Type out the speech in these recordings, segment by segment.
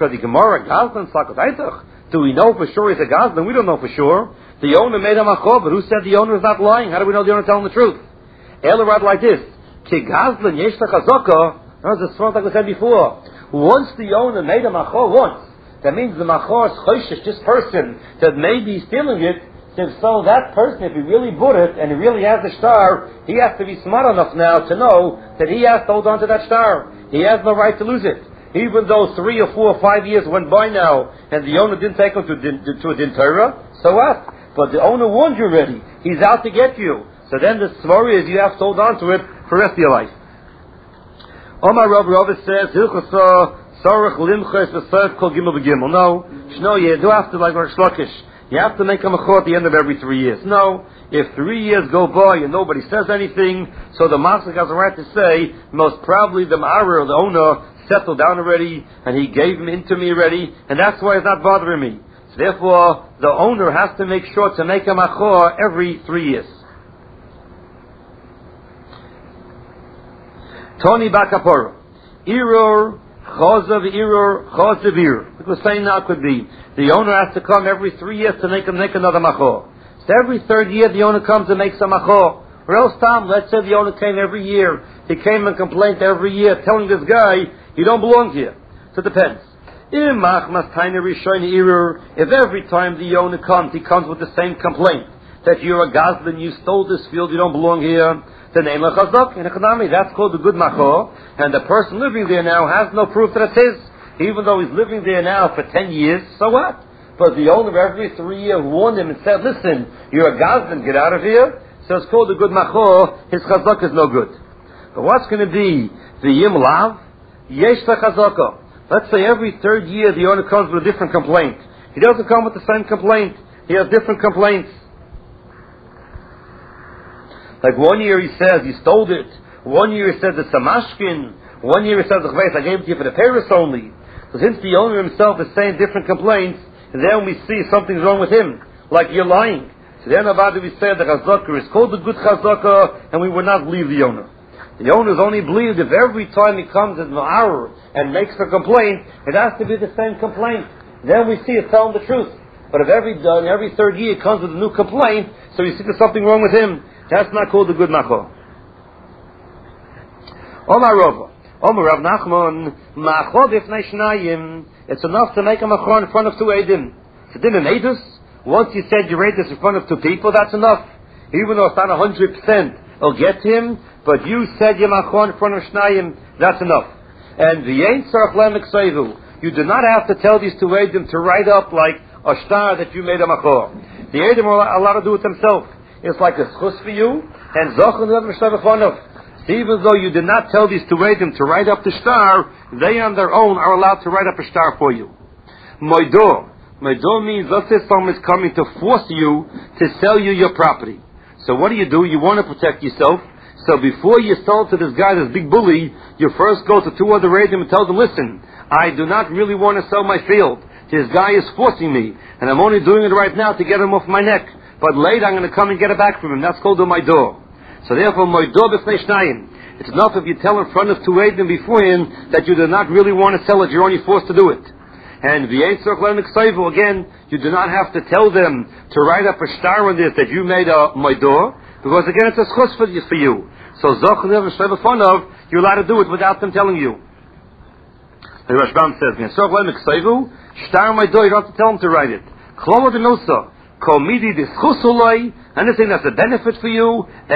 Because the Gemara, Gazlan Sakasaitach. Do we know for sure he's a Gazlan? We don't know for sure. The owner made a machor, but who said the owner is not lying? How do we know the owner is telling the truth? Elarad like this. Ki Gazlan yesh chazaka. That's like we said before. Once the owner made a machor once, that means the machor is choishish, this person that maybe he's stealing it. So that person, if he really bought it and he really has the star, he has to be smart enough now to know that he has to hold on to that star. He has no right to lose it. Even though 3 or 4 or 5 years went by now and the owner didn't take him to a din Torah, so what? But the owner warned you already. He's out to get you. So then the story is you have to hold on to it for the rest of your life. Omar Rav says, Sarach limches v'sarf kol gimel v'gimel. No, you do have to, like Rosh Lakish, you have to make a machor at the end of every 3 years. No, if 3 years go by and nobody says anything, so the Maslik has a right to say, most probably the Ma'arer, the owner, settled down already, and he gave him into me already, and that's why it's not bothering me. So therefore, the owner has to make sure to make a machor every 3 years. Tony Bakapor. Irur, Chozav, Irur, Chozavir. What we're saying now could be, the owner has to come every 3 years to make another machor. So every 3rd year the owner comes and makes a machor. Or else, Tom, let's say the owner came every year. He came and complained every year, telling this guy, you don't belong here. So it depends. If every time the owner comes, he comes with the same complaint, that you're a Gazlan, you stole this field, you don't belong here, the name of Chazak in economy, that's called a good machor, and the person living there now has no proof that it's his, even though he's living there now for 10 years, so what? But the owner every 3 years warned him and said, listen, you're a Gazlan, get out of here, so it's called a good machor, his Chazak is no good. But what's going to be the Yim Lav? Yesh Chazaka. Let's say every 3rd year the owner comes with a different complaint. He doesn't come with the same complaint. He has different complaints. Like 1 year he says he stole it. 1 year he says it's a mashkin. 1 year he says I gave it to you for the Paris only. So since the owner himself is saying different complaints, then we see something's wrong with him. Like you're lying. So then about we say the chazaka is called the good chazaka, and we will not believe the owner. The owner is only believed if every time he comes as Ma'ar and makes a complaint, it has to be the same complaint. Then we see it's telling the truth. But if every 3rd year it comes with a new complaint, so you see there's something wrong with him, that's not called a good machor. Omar Rava, Omar Rav Nachman, machor b'fnei shnayim. It's enough to make a machor in front of 2 edim. So din an edus, once you said you read this in front of 2 people, that's enough. Even though it's not 100%, it'll get him. But you said Yemachon in front of Shnayim, that's enough. And V'yein tzarach lemek seivu. You do not have to tell these 2 Eidim to write up like a star that you made a machor. The Eidim are allowed to do it themselves. It's like a schus for you, and Zochon of. So even though you did not tell these 2 Eidim to write up the star, they on their own are allowed to write up a star for you. Moidor. Moidor means, let's say someone is coming to force you to sell you your property. So what do? You want to protect yourself. So before you sell to this guy, this big bully, you first go to 2 other Eidim and tell them, listen, I do not really want to sell my field. This guy is forcing me, and I'm only doing it right now to get him off my neck. But later I'm going to come and get it back from him. That's called a Moidor. So therefore, Moidor b'fnei shnayim. It's enough if you tell in front of 2 Eidim beforehand that you do not really want to sell it, you're only forced to do it. And v'yein tzarach lemek seivu, again, you do not have to tell them to write up a star on this that you made a Moidor, because again, it's a schus for you. So you're allowed to do it without them telling you. The Rashbam says, you don't have to tell them to write it. Anything that's a benefit for you, the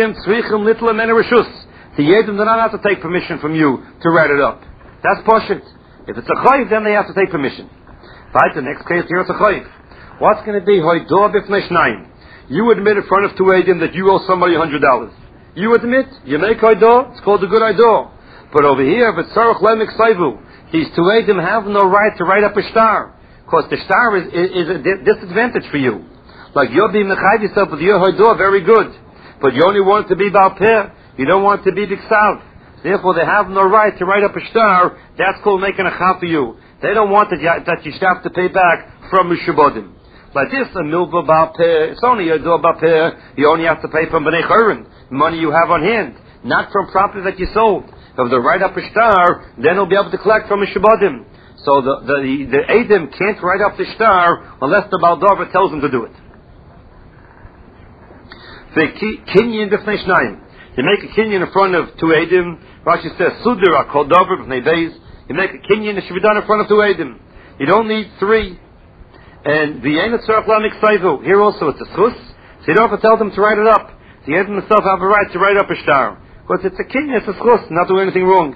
Eidim do not have to take permission from you to write it up. That's pashut. If it's a chayiv, then they have to take permission. Right, the next case here is a chayiv. What's going to be? You admit in front of 2 Eidim that you owe somebody $100. You admit, you make Haidah, it's called a good Haidah. But over here, if it's Tzarach Lemek Saivu, these 2 Eidim have no right to write up a star, because the star is a disadvantage for you. Like you're being Mechayiv yourself with your Haidah, very good. But you only want it to be Baal Peh, you don't want it to be Biksav. Therefore, they have no right to write up a star, that's called making a Chav for you. They don't want that you should have to pay back from Mishubodim. Like this, a milva Baal Peh, it's only a Baal Peh, you only have to pay from Bnei Chayrin, money you have on hand, not from property that you sold. If they write up a star, then he'll be able to collect from Mishubodim. So the Eidim can't write up the star unless the Baldover tells him to do it. The Kinyan B'fnei Shnayim. You make a Kinyan in front of two Eidim. Rashi says, Sudir HaKol Dover B'fnei Beis. You make a Kinyan, it should be done in front of two Eidim. You don't need three. And the Ein Tzorach Lamik Saivu. Here also it's a Schus. So you don't have to tell them to write it up. The Eidim themselves have a right to write up a star. Because it's a Kinyan, it's a Schus, not doing anything wrong.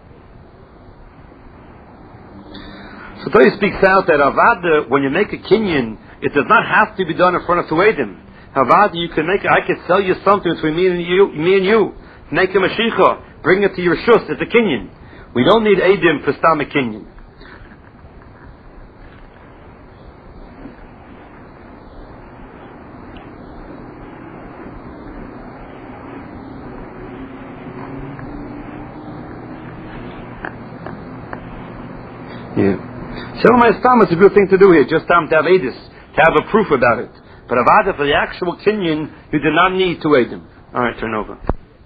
So Torah speaks out that Avada, when you make a Kinyan, it does not have to be done in front of two Eidim. Avada, you can make, I can sell you something between me and you. Make a Mashiach, bring it to your Shus, it's a Kinyan. We don't need Eidim for Stam a Kinyan. Yeah. Shalom Stam is a good thing to do here, just to have Edis, to have a proof about it. But Avada, for the actual Kinyan, you do not need to Eidim. Alright, turn over.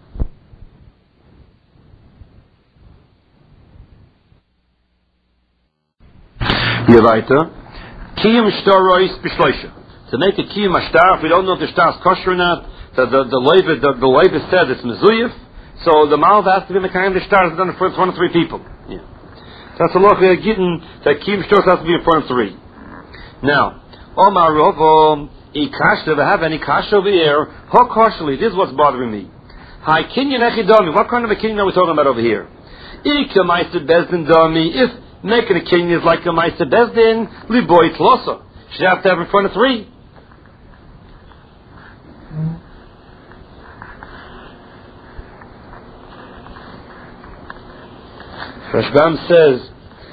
Yevaita. Kiyum Shtarois Bishloisha. To make a Kiyum Ashtar, if we don't know if the Shtar is kosher or not, the Leiva said it's Mezuyif, so the Malv has to be Mekayim, the Shtar is done in front of three people. Yeah. That's a loch getting that Kiyum Shtar has to be in front of three. Now, Omar Rov, Ikashta, they have any Kash over here, how kosherly, this is what's bothering me. Hi, Kinyan Echidami, what kind of a Kinyan are we talking about over here? Ika Meister Bezdin Dami, if making a Kinyan is like a Meister Bezdin, Liboy Tlosa. Should have to have in front of three. Rashbam says,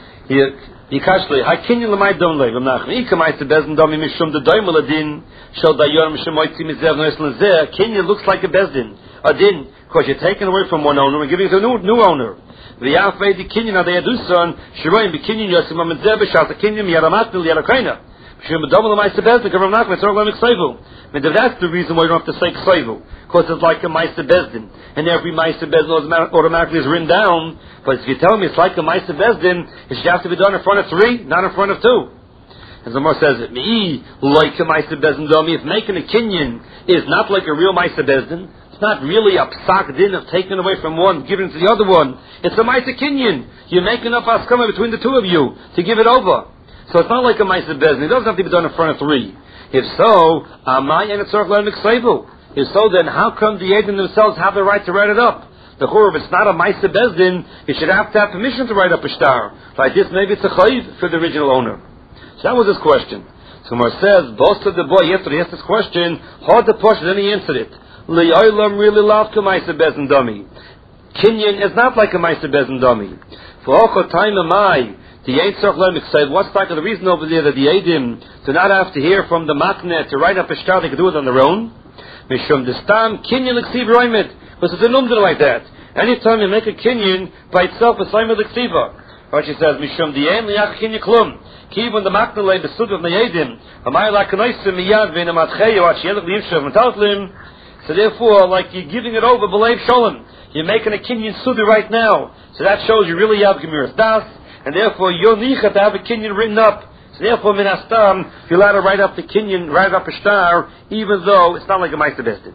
Yikashli, I Kinyan Lamai Dom Lev, Amnachim, Ika Meister Bezdin Dami Mishum the Doimuladin, Shal Dayor Mishum Moitzi Mizev Noeslan Zeh, Kinyan looks like a Bezdin, a din, because you're taking away from one owner and giving it to a new owner. The Yafei the Kinyan Adayadusan, Shiroim the Kinyan Yosim Amenzeh B'Shas the Kinyan Yaramatil Yarakaina. Shim B'Dom Lamai Bezdin, Gavram Nachman, Tzorach Lamik Seivu. But that's the reason why you don't have to say Kseivu, because it's like a Meister Bezdin, and every Meister Bezdin automatically is written down. But if you tell me it's like a Meister Bezdin, it should have to be done in front of three, not in front of two. As the Gemara says it, me like a Meister Bezdin Domi, if making a Kinyan is not like a real Meister Bezdin, it's not really a psak din of taking away from one, giving to the other one. It's a Meister Kinyan. You're making up askama between the two of you to give it over. So it's not like a Meister Bezdin. It doesn't have to be done in front of three. If so, Amai and Tzorach Lamik Seivu. If so, then how come the Eidim themselves have the right to write it up? The Chur, if it's not a Meister Bezdin, it should have to have permission to write up a star. Like this, maybe it's a chayiv for the original owner. So that was his question. So Mar says, both of the boy, after he asked this question, hard to push, then he answered it. Li'olam really loved a Meister Bezdin Dummy. Kinyan is not like a Meister Bezdin Dummy. For Ocho time Amai, the Ein Tzorach Lamik said, what's like the reason over there that the Eidim do not have to hear from the Maknet to write up a star, they can do it on their own? Mishum Destam Kinyan L'Ksiv Roimet. Because it's a number like that. Anytime you make a Kinyan, by itself, it's Saimah L'Ksiva. Rashi says, Mishum Dien Liach Kinyan Klum. Ki when the Maknet lay the Sud of the Eidim, Amai L'Kanoisim Miyad V'in Amatcheyo Ashielach L'Yimshav M'Taltlim. So therefore, like you're giving it over, B'Leiv Sholem. You're making a Kinyan Sudi right now. So that shows you really have Gemiras Das. And therefore, you're nicha to have a Kinyan written up. So therefore, min hastam, you're allowed to write up the Kinyan, write up a star, even though it's not like a Meister Bezdin.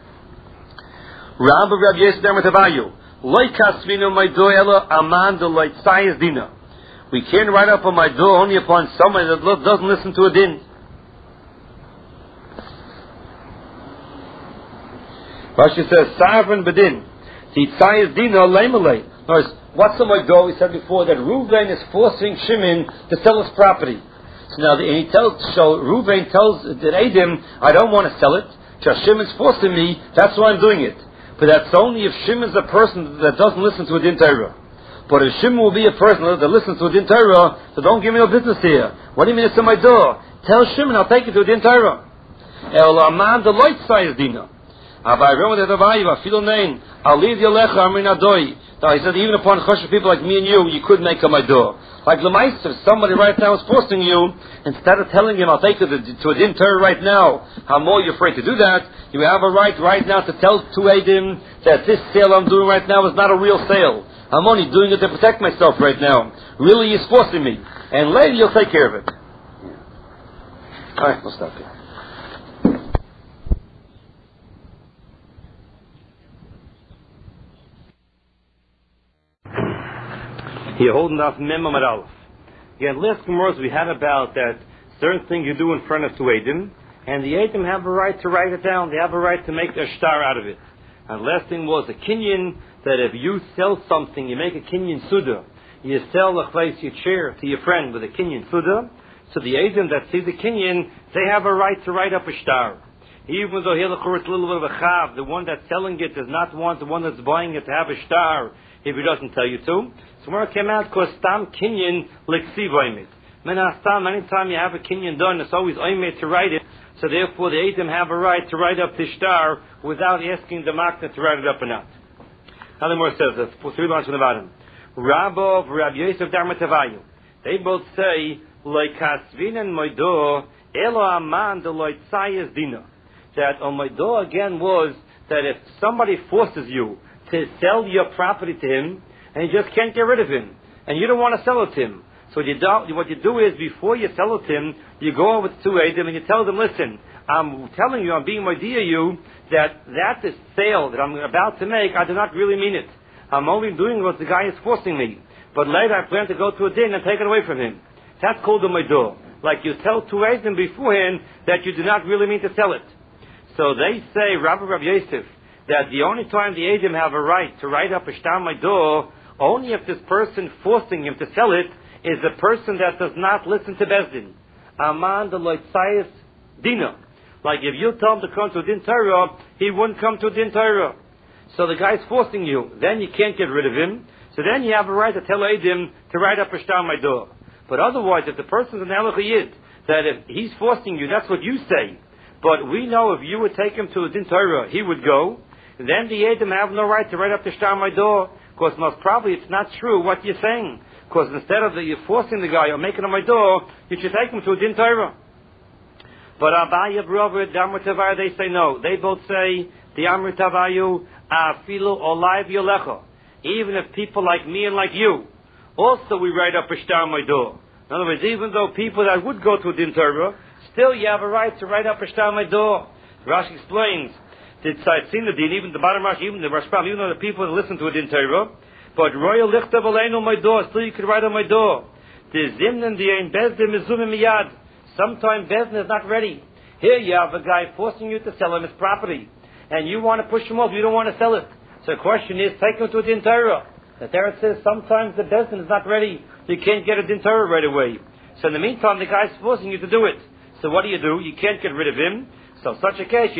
Rabbi Rabbi Yosef Dermatavayu, loy kasvinu my do ela aman de loy tzayis dina. We can't write up on my door only upon somebody that doesn't listen to a din. Rashi says, Sarvan bedin, the tzayis dina leimalei. What's on my door? We said before that Reuven is forcing Shimon to sell his property. So now Reuven tells the Eidim, I don't want to sell it. Just Shimon's forcing me. That's why I'm doing it. But that's only if Shimon's a person that doesn't listen to a din Torah. But if Shimon will be a person that listens to a din Torah, so don't give me no business here. What do you mean it's on my door? Tell Shimon I'll take it to a din Torah. El aman the light size dina. Abai remember that Abai filo nein alid yalecha amin adoi. Now he said, even upon choshev people like me and you could make on my door. Like Lemais, if somebody right now is forcing you, instead of telling him, I'll take you to a din Torah right now, how more you're afraid to do that, you have a right now to tell to Eidim that this sale I'm doing right now is not a real sale. I'm only doing it to protect myself right now. Really, he's forcing me. And later you'll take care of it. All right, we'll stop here. Here, holding off Mem Amud Aleph. Again, last Gemara we had about that certain thing you do in front of two Eidim, and the Eidim have a right to write it down. They have a right to make a star out of it. And the last thing was a kinyan, that if you sell something, you make a kinyan suda. You sell a place, your chair to your friend with a kinyan suda. So the Eidim that see the kinyan, they have a right to write up a star. Even though here it's a little bit of a chav, the one that's selling it does not want the one that's buying it to have a star if he doesn't tell you to. So when it came out, because stam kinyan liksiv oimit. Menastam, anytime you have a kinyan done, it's always oimit to write it. So therefore the Eidim have a right to write up the star without asking the makna to write it up or not. Now the more says this, 3 lines from the bottom. Rabbi Rabbi Yosef Darmatavayu. They both say, Loikasvinen moido, elo aman de loitzayas dina. That on moido again was that if somebody forces you to sell your property to him, and you just can't get rid of him, and you don't want to sell it to him. So what you do is, before you sell it to him, you go over to Eidim and you tell them, listen, I'm telling you, I'm being moidia you, that is sale that I'm about to make, I do not really mean it. I'm only doing what the guy is forcing me. But later I plan to go to a din and take it away from him. That's called a moido. Like you tell to Eidim beforehand that you do not really mean to sell it. So they say, Rabbi Yosef, that the only time the Eidim have a right to write up a shtar moido, only if this person forcing him to sell it is a person that does not listen to Bezdin. Aman de loitzayas dina. Like if you tell him to come to Din Torah, he wouldn't come to Din Torah. So the guy's forcing you. Then you can't get rid of him. So then you have a right to tell Eidim to write up a shtar moido. But otherwise, if the person's an Halacha Yid, that if he's forcing you, that's what you say. But we know if you would take him to a Din Torah, he would go. Then the Eidim have no right to write up the shtar moido, because most probably it's not true what you're saying. Because instead of you forcing the guy or making him moido, you should take him to a Din Torah. But Abaye, Brover, Damar Tavayu, they say no. They both say, the Amr Tavayu, Afilu Olay V'yolecha. Even if people like me and like you, also we write up a shtar moido. In other words, even though people that would go to a Din Torah, still you have a right to write up a shtar moido. Rashi explains, the Tzaitzin, even the bottom Rashi, even the Rashbam, even though the people that listen to a Din Torah, but royal lichtav aleinu moido, still you could write a moido. The zimnen the ein bezdin mizumim miyad. Sometimes bezdin is not ready. Here you have a guy forcing you to sell him his property, and you want to push him off. You don't want to sell it. So the question is, take him to a Din Torah. The Torah says sometimes the bezdin is not ready. You can't get a Din Torah right away. So in the meantime, the guy's forcing you to do it. So what do? You can't get rid of him. So in such a case,